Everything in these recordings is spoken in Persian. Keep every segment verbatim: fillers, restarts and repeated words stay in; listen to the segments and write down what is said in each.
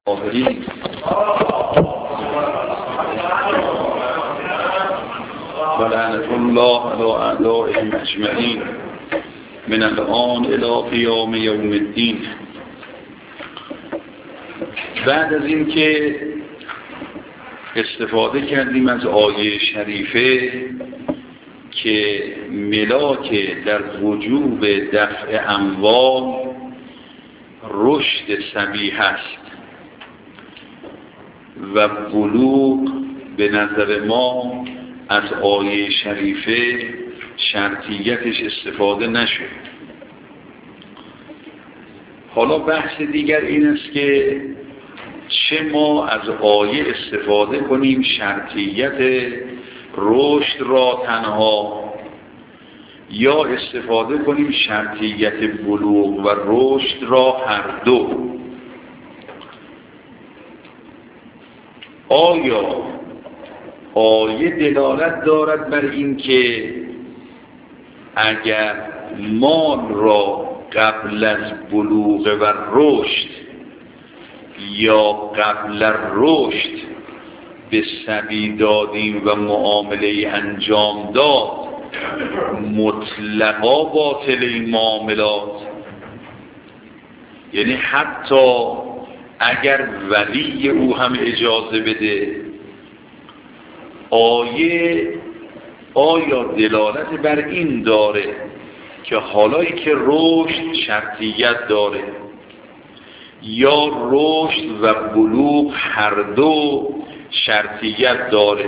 آخرین و لعنت الله علی اعدائهم اجمعین من الان الی قیام یوم الدین. بعد از این که استفاده کردیم از آیه شریفه که ملاک در وجوب دفع اموال رشد صبی هست و بلوغ به نظر ما از آیه شریفه شرطیتش استفاده نشد. حالا بحث دیگر این است که چه ما از آیه استفاده کنیم شرطیت رشد را تنها یا استفاده کنیم شرطیت بلوغ و رشد را هر دو. آیا آیه دلالت دارد بر این که اگر مال را قبل از بلوغ و رشد یا قبل از رشد به صبی دادیم و معامله انجام داد مطلقا باطل این معاملات؟ یعنی حتی اگر ولی او هم اجازه بده، آیه آیا دلالت بر این داره که حالایی که رشد شرطیت داره یا رشد و بلوغ هر دو شرطیت داره،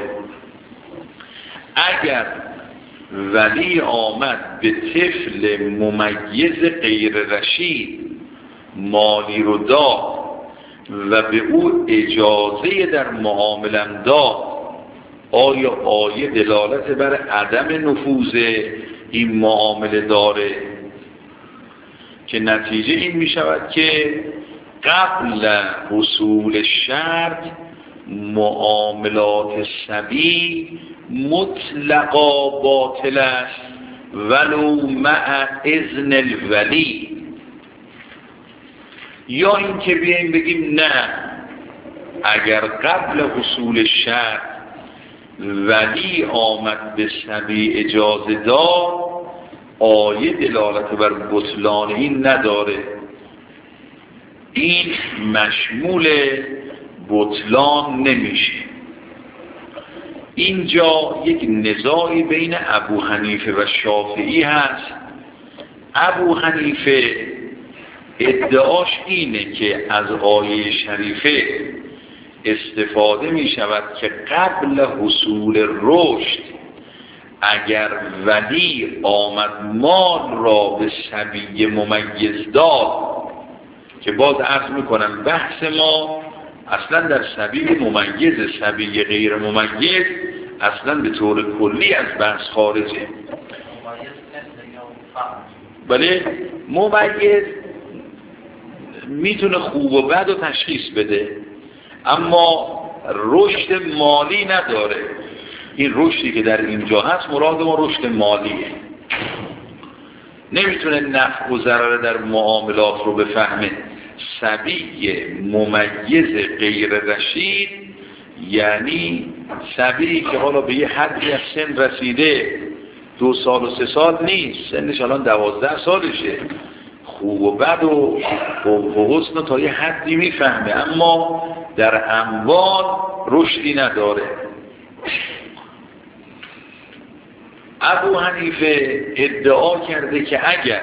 اگر ولی آمد به طفل ممیز غیر رشید مالی رو داد و به او اجازه در معامله داد، آیا آیه دلالت بر عدم نفوذ این معامله داره؟ که نتیجه این می شود که قبل حصول شرط معاملات صبی مطلقا باطل است ولو مع اذن الولی. یا این که بیاییم بگیم نه، اگر قبل حصول شرط ولی آمد به صبی اجازه داد، آیه دلالت بر بطلان این نداره، این مشمول بطلان نمیشه. اینجا یک نزاعی بین ابو حنیفه و شافعی هست. ابو حنیفه ادعاش اینه که از آیه شریفه استفاده می شود که قبل حصول رشد اگر ولی آمد مال را به صبی ممیز داد، که باز عرض میکنم بحث ما اصلا در صبی ممیز، صبی غیر ممیز اصلا به طور کلی از بحث خارجه. بله، ممیز میتونه خوب و بد رو تشخیص بده اما رشد مالی نداره. این رشدی که در اینجا هست مراد ما رشد مالیه، نمیتونه نفع و ضرر در معاملات رو بفهمه. صبی ممیز غیر رشید یعنی صبی که حالا به یه حدی از سن رسیده، دو سال و سه سال نیست، سنش الان دوازده سالشه، خوب و بد و حسن تا یه حدی میفهمه اما در اموال رشدی نداره. ابو حنیفه ادعا کرده که اگر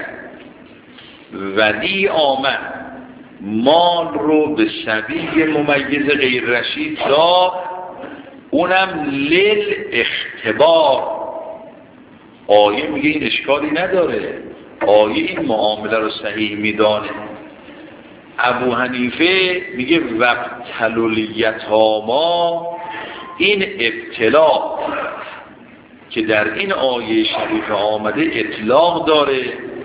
ولی آمد مال رو به صبی ممیز غیر رشید داد، اونم لیل اختبار، آیه میگه این اشکالی نداره، آیه این معامله رو صحیح میدانه. ابو حنیفه میگه وابتلوا الیتامی، این ابتلا که در این آیه شریف آمده اطلاق داره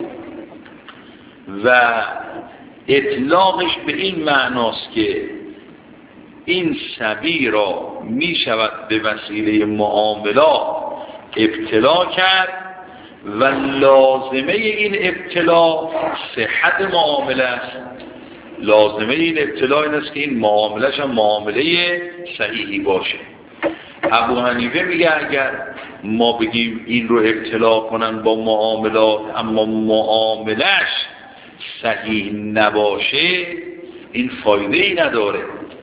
و اطلاقش به این معناست که این صبی را می شود به وسیله معاملات ابتلا کرد و لازمه این ابتلا صحت معامله است لازمه این ابتلا این است که این معاملش هم معامله صحیحی باشه. ابو حنیفه میگه اگر ما بگیم این رو ابتلا کنن با معاملات اما معاملش صحیح نباشه این فایده ای نداره.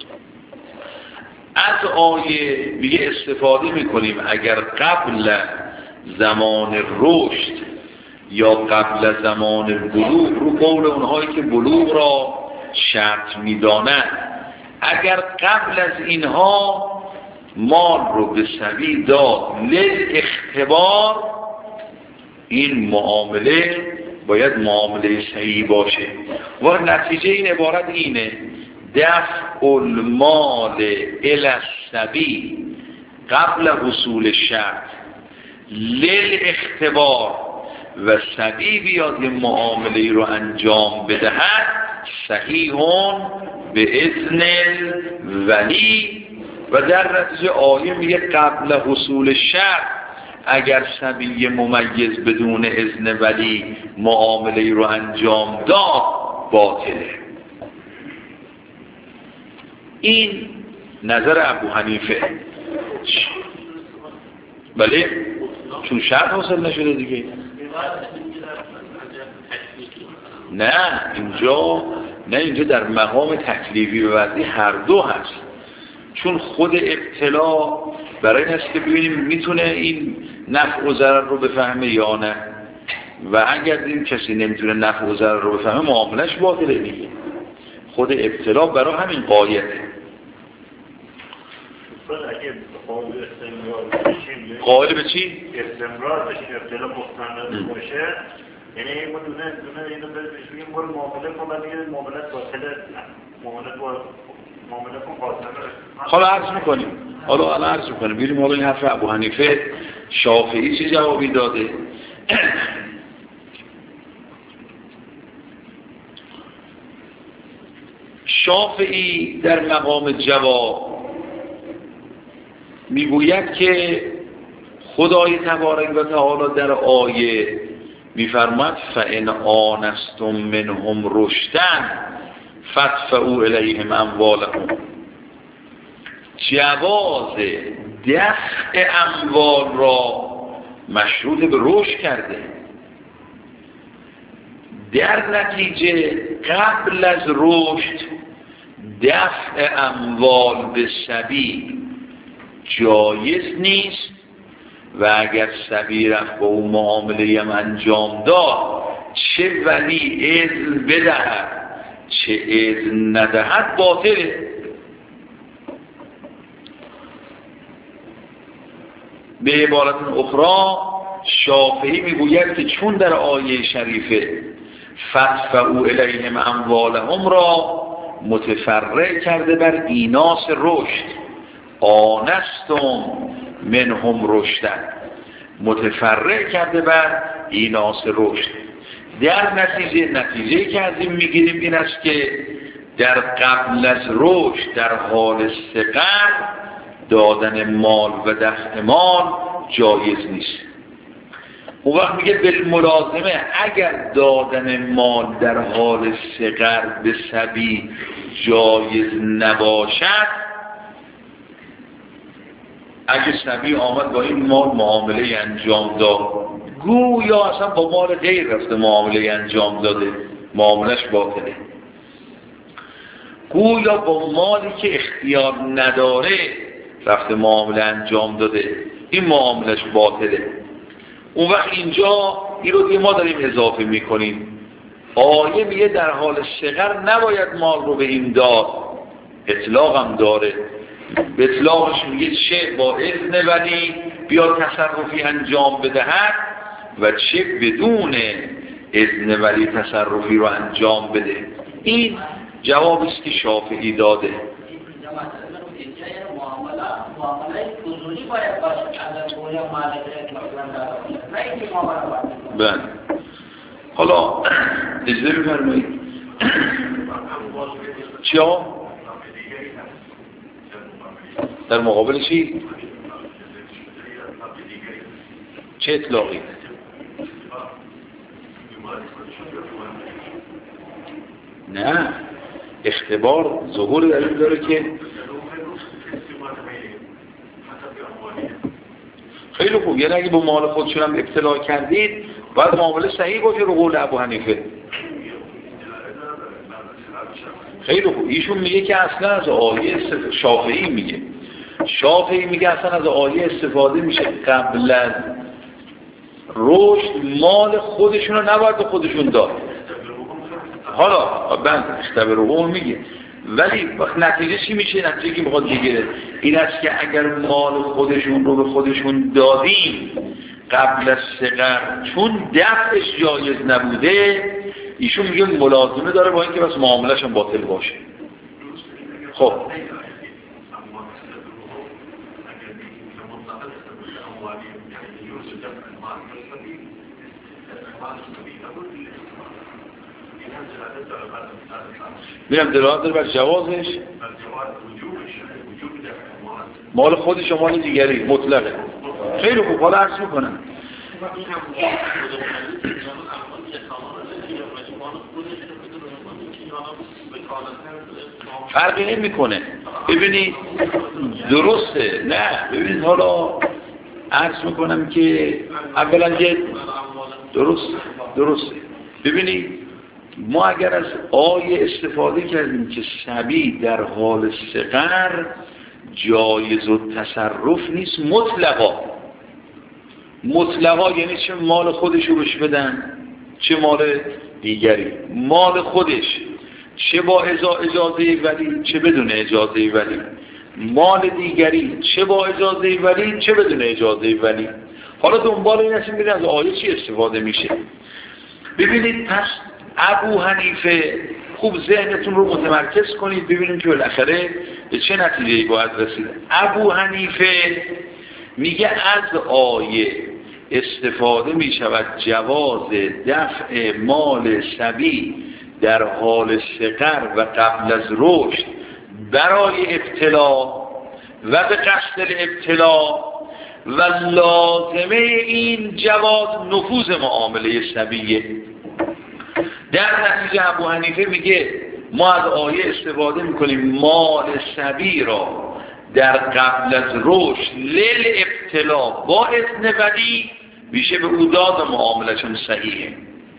از آیه میگه استفاده میکنیم اگر قبل زمان رشد یا قبل زمان بلوغ، رو قول اونهایی که بلوغ را شرط میدانند، اگر قبل از اینها مال رو به صبی داد للاختبار، این معامله باید معامله صحیح باشه. و نتیجه این عبارت اینه: دفع المال الی الصبی قبل حصول شرط للاختبار و صبی بیاد یه معامله رو انجام بدهد، صحیحون به اذن ولی. و در نتیجه آیه میگه قبل حصول شرط، اگر صبی ممیز بدون اذن ولی معامله رو انجام داد باطله. این نظر ابو حنیفه. بله چون شرط حاصل نشده دیگه. نه اینجا نه اینجا در مقام تکلیفی و وضعی هر دو هست. چون خود ابتلا برای این است که ببینیم میتونه این نفع و ضرر رو بفهمه یا نه، و اگر این کسی نمیتونه نفع و ضرر رو بفهمه معاملش باطله دیگه. خود ابتلا برای همین قایته. قائل به چی؟ استمرار بشین ابتلا مستند باشه، یعنی ما دونه دونه اینو بگیم برو معامله کن بعد دیگه معاملت باطله، معاملت با معامله کن باطله. حالا عرض میکنیم حالا حالا عرض میکنیم بیریم حالا این حرف ابو حنیفه شافعی چی جوابی داده. شافعی در مقام جواب میگوید که خدای تبارک و تعالی در آیه میفرماد فَإِنْ آنَسْتُمْ مِنْهُمْ رُشْدًا فَادْفَعُوا إِلَيْهِمْ أَمْوَالَهُمْ. جواز دفع اموال را مشروط به رشد کرده. در نتیجه قبل از رشد دفع اموال به صبی جایز نیست، و اگر صبی رفت با اون معامله هم انجام داد، چه ولی اذن بدهد چه اذن ندهد باطله. به عبارت اخرى شافعی میگوید که چون در آیه شریفه فَادْفَعُوا إِلَيْهِمْ أَمْوَالَهُمْ را متفرع کرده بر ایناس رشد، آنستم منهم رشدن، متفرع کرده بر ایناس رشد، در نتیجه نتیجه که از این میگیریم این است که در قبل از رشد در حال صغر دادن مال و دفع مال جایز نیست. اون وقت میگه بالملازمه اگر دادن مال در حال صغر به صبی جایز نباشد، اگه صبی آمد با این مال معامله انجام داد، گویا اصلا با مال غیر رفته معامله انجام داده، معاملش باطله. گویا با مالی که اختیار نداره رفته معامله انجام داده، این معاملش باطله. اون وقت اینجا این رو ما داریم اضافه میکنیم. آیه میگه در حال صغر نباید مال رو به این داد، اطلاق هم داره. به اطلاقش میگه چه با اذن ولی بیا تصرفی انجام بدهد و چه بدون اذن ولی تصرفی رو انجام بده. این جوابی است که شافعی داده. بله حالا اجازه بفرمایید چیا؟ در مقابل چی؟ چه اطلاقی؟ نه اختبار ظهور در این داره که خیلی خوب، یعنی اگه با مال خودشون هم ابتلا کردید باید معامله صحیح باشه رو قول ابو حنیفه. خیلی خوب، ایشون میگه که اصلا از آیه شافعی میگه شافعی میگه اصلا از آیه استفاده میشه قبل از رشد مال خودشون رو نباید به خودشون داد. حالا بند اختبرهم میگه، ولی وقت نتیجه چی میشه؟ نتیجه که میخواد بگیره این است که اگر مال خودشون رو به خودشون دادیم قبل از صغر چون دفعش جایز نبوده، ایشون میگه ملازمه داره با اینکه بس معاملش هم باطل باشه. خب میرم دلالت داره بر جوازش، مال خودش و مال دیگری مطلقه. خیلی خوب، حالا عرض میکنم فرقی نمی کنه. ببینید درسته، نه ببینید حالا عرض میکنم که اولا جد درست درسته. ببینید ما اگر از آیه استفاده کردیم که صبی در حال صغر جایز و تصرف نیست مطلقا، مطلقا یعنی چه مال خودش رو بهش بدن چه مال دیگری، مال خودش چه با اجازه ولی چه بدون اجازه ولی، مال دیگری چه با اجازه ولی چه بدون اجازه ولی. حالا دنبال این هستیم ببینید از آیه چی استفاده میشه. ببینید پس ابو حنیفه خوب ذهنتون رو متمرکز کنید ببینیم که بالاخره به چه نتیجه‌ای باید رسید. ابو حنیفه میگه از آیه استفاده میشود جواز دفع مال صبی در حال صغر و قبل از رشد برای ابتلا و به قصد ابتلا و لازمه این جواز نفوذ معامله صبیه. در نتیجه ابو حنیفه میگه ما از آیه استفاده میکنیم مال صبی را در قبل از رشد لیل ابتلا با اذن ولی میشه به او داد معاملشون صحیحه.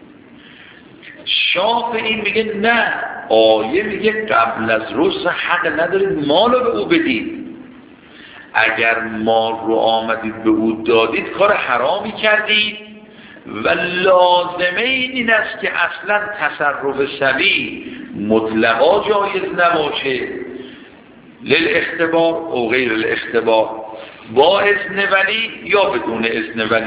شافعی میگه نه، آیه میگه قبل از رشد حق ندارید مال رو به او بدید، اگر مال رو آمدید به او دادید کار حرامی کردید و لازمه این است که اصلا تصرف صبی مطلقا جایز نباشه للاختبار او غیر الاختبار با اذن ولی یا بدون اذن ولی.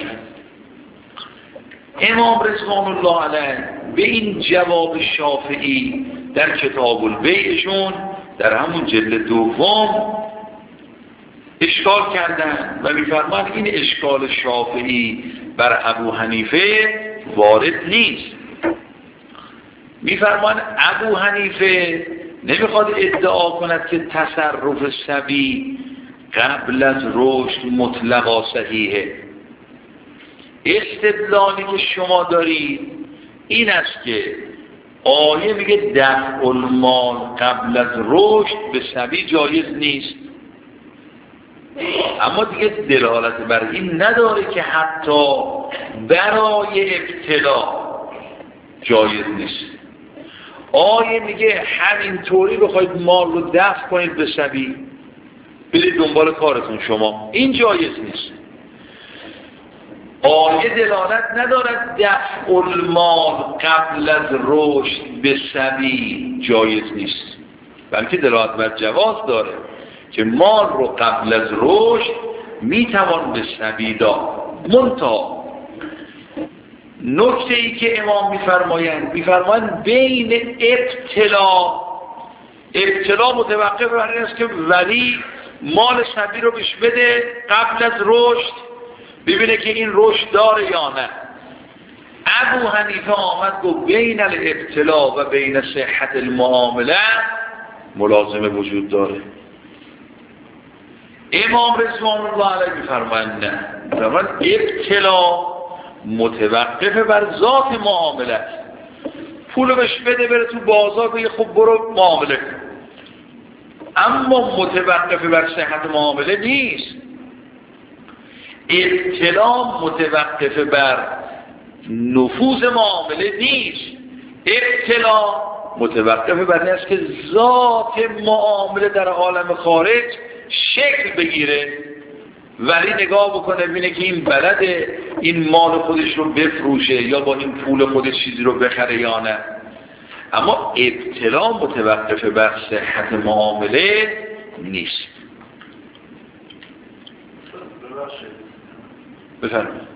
امام رضوان الله علیه به این جواب شافعی در کتاب البیعشون در همون جلد دوم اشکال کردن و میفرمان این اشکال شافعی بر ابو حنیفه وارد نیست. میفرمان ابو حنیفه نمیخواد ادعا کند که تصرف صبی قبل از رشد مطلقا صحیحه. استدلالی که شما دارید این است که آیه میگه دفع المال قبل از رشد به صبی جایز نیست، اما دیگه دلالت بر این نداره که حتی برای ابتلا جایز نیست. آیه میگه همینطوری بخواید مال رو دفع کنید به صبی برید دنبال کارتون شما، این جایز نیست. آیه دلالت ندارد دفع المال قبل از رشد به صبی جایز نیست، بلکه دلالت بر جواز داره که مال رو قبل از رشد میتوان به صبی داد. منتها نکته ای که امام میفرمایند میفرمایند بین ابتلا ابتلا متوقف بر این است که ولی مال صبی رو بهش بده قبل از رشد ببینه که این رشد داره یا نه. ابو حنیفه آمد گفت بین الابتلا و بین صحت المعامله ملازمه وجود داره. امام رضوان الله علیه میفرمایند نه، میفرمایند ابتلا متوقف بر ذات معامله. پولو بهش بده بره تو بازار بگه خب برو معامله کن. اما متوقف بر صحت معامله نیست. ابتلا متوقف بر نفوذ معامله نیست. ابتلا متوقف بر این است که ذات معامله در عالم خارج شکل بگیره، ولی نگاه بکنه ببینه که این بلده این مال خودش رو بفروشه یا با این پول خودش چیزی رو بخره یا نه. اما ابتلا متوقف بر صحت معامله نیست. بفرمایید.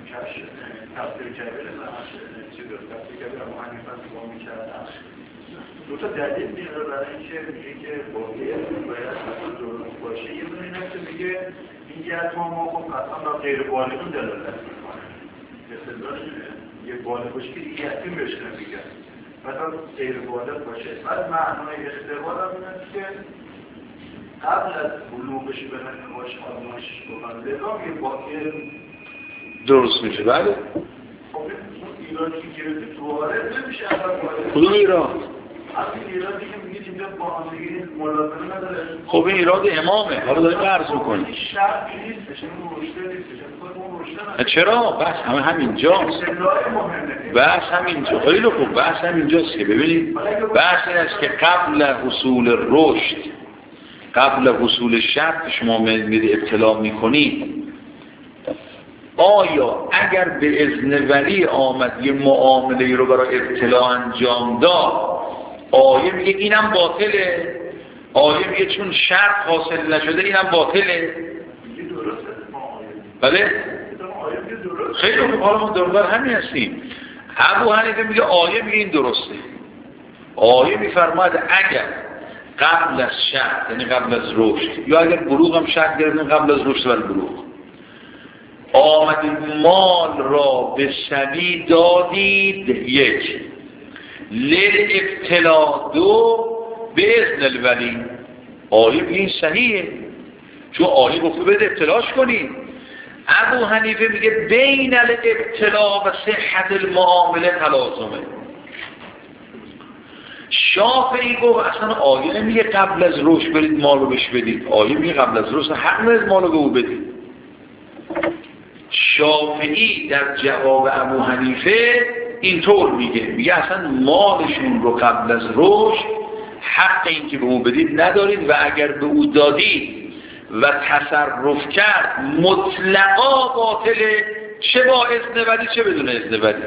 دو تا دلیل میاره برای اینکه میگه که واقعیت باید اصلا درست باشه. یه دونه این است که میگه این گرد ما خب اصلا با غیر بالغون دلالت میکنه. استدلال یه بالغ باشه که دیگه یتیم بهش نمیگن. مثلا غیر بالغ باشه. بعد معنای اختبار هم این است که قبل از بلوغش به نمایش آزمایشش بکنه. لذا یه واقع درست میشه. بله. خب اون ایرانی که گرفته تو وارد نمیشه اصلا وارد. کدوم ایران؟ خب این ایراد امامه. حالا داریم عرض میکنیم چرا؟ بحث همه همینجاست. بحث همینجا خیلی خوب. بحث همینجاست که ببینید بحث این است که قبل حصول رشد، قبل حصول شرط شما میدید ابتلا میکنید، آیا اگر به اذن ولی آمد یه معامله رو برای ابتلا انجام داد، آیه میگه اینم باطله؟ آیه میگه چون شرط حاصل نشده اینم باطله؟ بله؟ خیلی خوب. حالا ما دوربر همین هستیم. ابو حنیفه میگه آیه میگه این درسته. آیه میفرماید اگر قبل از شرط، یعنی قبل از رشد، یا اگر بلوغ هم شرط گرفتن قبل از رشد و بلوغ، آمدید مال را به صبی دادید، یک لیل ابتلا، دو به اذن الولی، آیه این صحیحه چون آیه گفته بده ابتلاش کنید. ابو حنیفه میگه بین الابتلا و صحت المعامله تلازمه. شافعی گفت اصلا آیه نمیگه قبل از رشد برید مال رو بهش بدید، آیه میگه قبل از رشد حق ندارید مال رو به او بدید. شافعی در جواب ابو حنیفه اینطور میگه، میگه اصلا مالشون رو قبل از رشد حق این که به او بدید ندارید و اگر به او دادید و تصرف کرد مطلقا باطله، چه با اذن ولی چه بدون اذن ولی.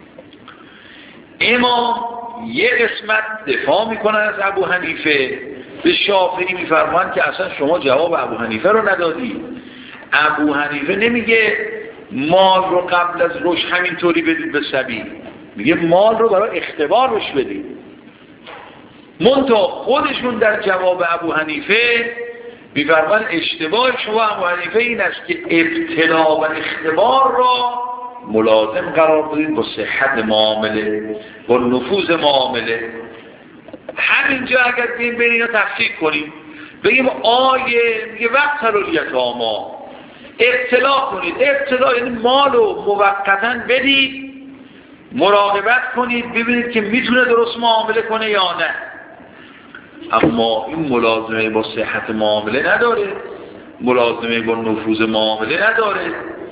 امام یه قسمت دفاع میکنن از ابو حنیفه، به شافعی میفرمان که اصلا شما جواب ابو حنیفه رو ندادید. ابو حنیفه نمیگه مال رو قبل از رشد همینطوری بدید به صبی، میگه مال رو برای اختبار روش بدید. منتها خودشون در جواب ابو حنیفه میفرمان اشتباه شما ابو حنیفه این است که ابتلا و اختبار را ملازم قرار بدید با صحت معامله، با نفوذ معامله. همینجا اگر بیم بین اینا تفسیر کنیم بگیم آیه میگه وقت تلولیت آما ابتلا کنید، ابتلا یعنی مالو موقتاً بدید، مراقبت کنید ببینید که میتونه درست معامله کنه یا نه. اما این ملازمه با صحت معامله نداره، ملازمه با نفوذ معامله نداره.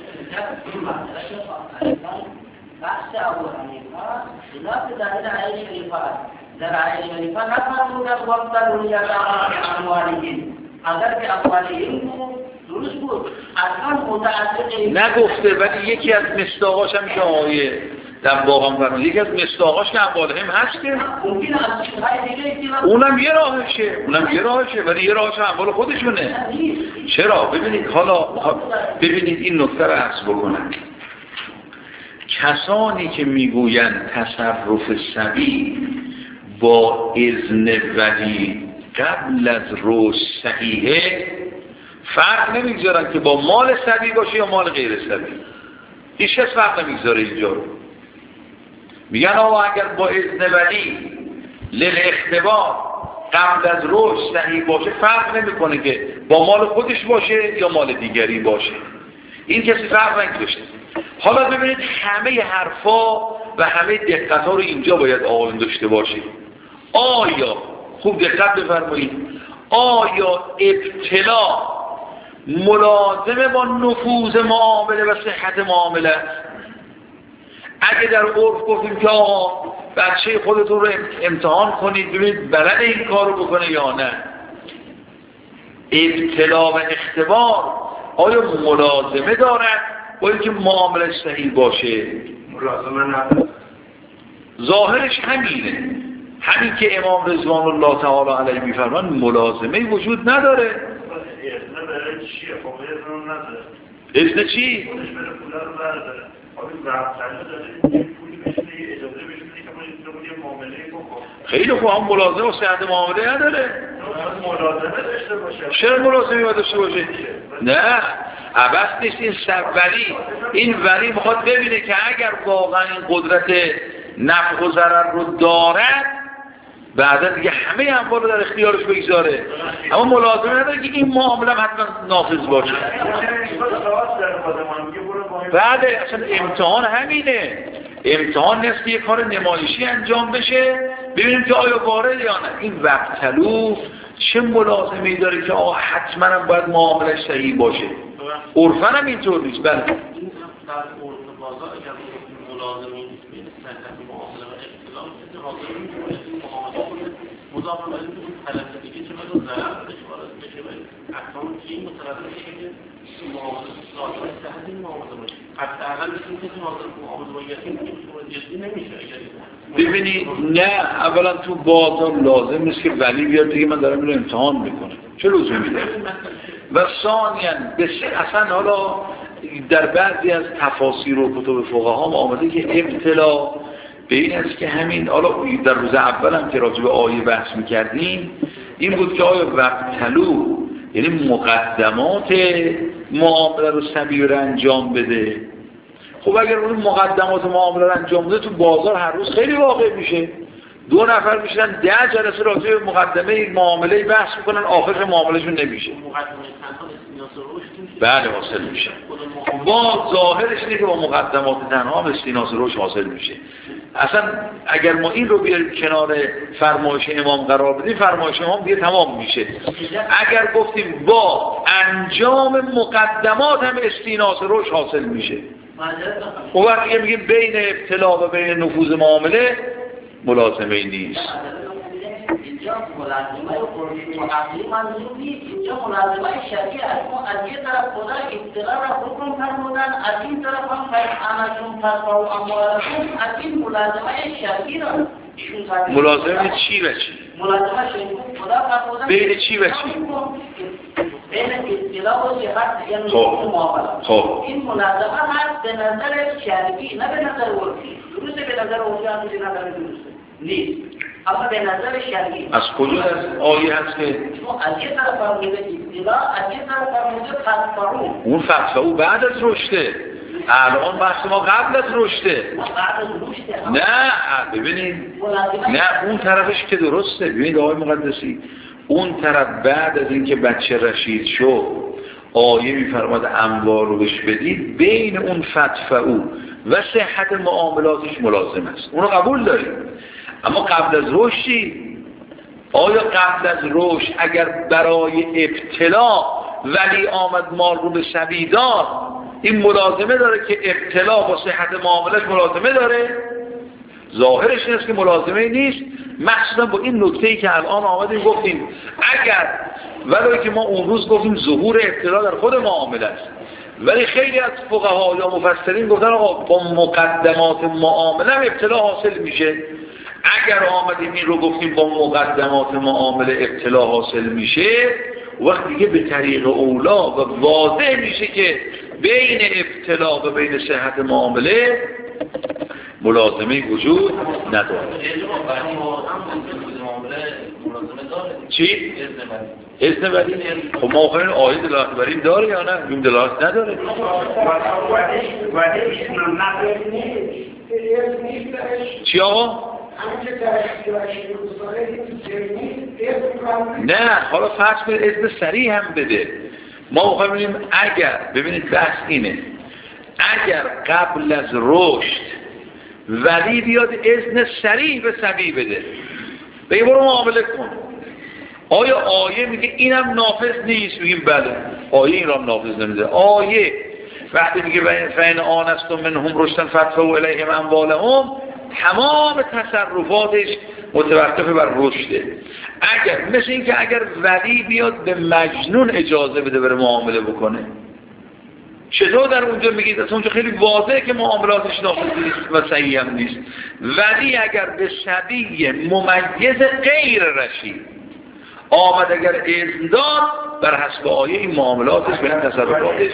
بحث ابو حنیفه خلاف دلیل آیه شریفه است. در آیه شریفه نفرمودند وقت دنیا اموالهم، اگر که اموالهم درست بود اصلا متعلق نگفته، ولی یکی از مصداقاش هم که آیه در واقع فرمود، یکی از مصداقاش که اموالهم هست که اونم یه راهشه، اونم یه راهشه ولی یه راهش اموال خودشونه. چرا؟ ببینید حالا ببینید این نکته رو عرض بکنم. کسانی که میگویند تصرف صبی با اذن ولی قبل از رشد صحیحه، فرق نمیگذارن که با مال صبی باشه یا مال غیر صبی. هیچ کس فرق نمیگذاره اینجا رو. میگن آقا اگر با اذن ولی للاختبار قبل از رشد صحیح باشه، فرق نمیکنه که با مال خودش باشه یا مال دیگری باشه، این کسی فرق نمی‌کنه. حالا ببینید همه حرفا و همه دقت ها رو اینجا باید آقایون داشته باشید. آیا خوب دقت بفرمایید، آیا ابتلا ملازمه با نفوذ معامله و صحت معامله است؟ اگه در عرف گفتیم که آقا بچه خودتون رو امتحان کنید ببینید بلد این کار رو بکنه یا نه، ابتلا و اختبار آیا ملازمه دارد با اینکه معاملش صحیح باشه؟ ملازمه نداره. ظاهرش همینه، همین که امام رضوان الله تعالی علیه میفرمان ملازمه وجود نداره. اذن برای چیه؟ خب اذن نداره. اذن چی؟ خودش بره پولا رو برداره. آبی برفتنه داره پولی بشنه یه اجازه بشنه که ما اینجا بود یه معامله بکن. خیلی خوب، هم ملازمه و صحت معامله نداره. ملازمه داشته باشه. چرا ملازمه باید داشته باشه؟ نه عبث نیست. این ولی این ولی میخواد ببینه که اگر واقعا این قدرت نفع و ضرر رو دارد بعدا دیگه همه اموال رو در اختیارش بگذاره. اما ملازمه نداره که این معامله حتما نافذ باشه. بله اصلا امتحان همینه، امتحان نیست که یه کار نمایشی انجام بشه ببینیم که آیا وارد یا نه. این وقتلو چه ملازمه‌ای داره که آقا حتما هم باید معاملش صحیح باشه؟ عرفاً هم اینطور نیست. بله ملازمین بین صحت معامله و اختلاف که حاضر می‌کنه مضاف علیه اون طرف دیگه چه مقدار ضرر بهش وارد بشه و احکام که این مترتب میشه که معامله صادق صحت این معامله باشه. حداقل بتونیم که حاضر معامله با یقین که صورت جدی نمیشه. ببینید نه، اولا تو بازار لازم نیست که ولی بیاد دیگه من دارم اینو امتحان میکنم، چه لزومی داره؟ و ثانیاً اصلا حالا در بعضی از تفاسیر و کتب فقها هم آمده که ابتلا به این است که همین، حالا در روز اول هم که راجع به آیه بحث میکردیم این بود که آیا وقتلو یعنی مقدمات معامله رو سبیل انجام بده. خب اگر اون مقدمات معامله رو انجام بده تو بازار هر روز خیلی واقع میشه، دو نفر میشن ده جلسه راجع به مقدمه معامله بحث میکنن آخر معاملهشون نمیشه. بله حاصل میشه. با ظاهرش اینه که با مقدمات تنها هم استیناس روش حاصل میشه. اصلا اگر ما این رو بیاریم کنار فرمایش امام قرار بدیم فرمایش امام دیگه تمام میشه. اگر گفتیم با انجام مقدمات هم استیناس روش حاصل میشه، اون وقت میگیم بین ابتلا و بین نفوذ معامله ملازمه ای نیست. اینجا ملازمه قرآنی و عقلی منظور نیست، اینجا ملازمه شرعی است. ما از یه طرف خدا ابتلا را حکم فرمودن، از این طرف هم فیضانتون فضا و اموالتون، از این ملازمه شرعی را ملازمه چی و چی؟ ملازمه شرعی خدا فرمودن بین چی و چی؟ بین ابتلا و صحت یعنی معامله. خب این ملازمه هست به نظر شرعی نه به نظر عرفی. درسته به نظر عرفی هم به نظر درسته نیست، اما به نظر شرعی. از کجا از آیه هست که از یه طرف فرموده ابتلا، از یه طرف فرموده فتفرون. اون فتفرون بعد از رشته، الان بحث ما قبل از رشته. بعد از رشته نه ببینید، نه اون طرفش که درسته. ببینید آقای مقدسی، اون طرف بعد از اینکه بچه رشید شد آیه میفرماد اموال رو بهش بدید، بین اون فتفعو و صحت معاملاتش ملازم است. اونو قبول داریم. اما قبل از رشدی، آیا قبل از رشد اگر برای ابتلا ولی آمد مال رو به سبی داد این ملازمه داره که ابتلا با صحت معاملش ملازمه داره؟ ظاهرش این است که ملازمه نیست، مخصوصا با این نکته‌ای که الان آمدیم گفتیم اگر ولی که ما اون روز گفتیم ظهور ابتلا در خود معامله است، ولی خیلی از فقها یا مفسرین گفتن آقا با مقدمات معامله ابتلا حاصل میشه. اگر آمدیم این رو گفتیم با مقدمات معامله ابتلا حاصل میشه، وقت دیگه به طریق اولا و واضح میشه که بین ابتلا و بین صحت معامله ملازمه وجود نداره. چی؟ اذن ولی؟ خب ما آخرین آیه دلالت بر این داره یا نه؟ این دلالت نداره. چی آقا؟ نه حالا فرض کنید اذن سریع هم بده. ما میخوایم ببینیم اگر، ببینید بحث اینه، اگر قبل از رشد ولی بیاد اذن سریع به صبی بده، بگه برو معامله کن. آیا آیه میگه اینم نافذ نیست؟ میگیم بله، آیه این را نافذ نمیده. آیه وقتی میگه فین آنستم منهم رشدن فادفعوا الیهم اموالهم، تمام تصرفاتش متوقف بر رشده. اگر مثل این که اگر ولی بیاد به مجنون اجازه بده بره معامله بکنه، چطور در اونجا میگید؟ اصلا اونجا خیلی واضحه که معاملاتش نافذ نیست و صحیح هم نیست. ولی اگر به صبی ممیز غیر رشید آمد اگر اذن داد، بر حسب آیه این معاملاتش به این تصرفاتش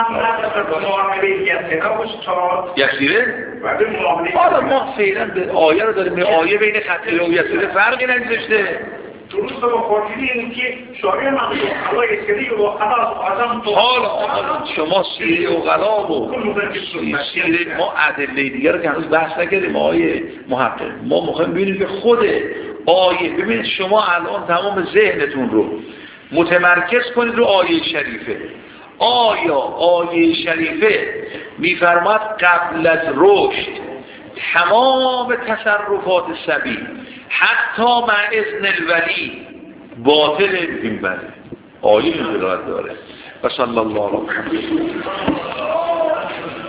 یسیره. حالا ما فعلا به آیه رو داریم، آیه بین خطیره و یسیره فرقی نگذاشته. درست با فاصله این که شارع مقصود حالا یسیری و خلاص آدم تو حالا شما سیره و غلاب و سیره، ما ادله دیگر رو که هنوز بحث نکردیم. آیه محقق ما مخواهیم ببینیم که خود آیه، ببینید شما الان تمام ذهنتون رو متمرکز کنید رو آیه شریفه. آیا آیه شریفه میفرماد قبل از رشد تمام تصرفات صبی حتی مع اذن الولی باطل؟ بگیم بله، آیه این دلالت داره. و صلی الله علیه و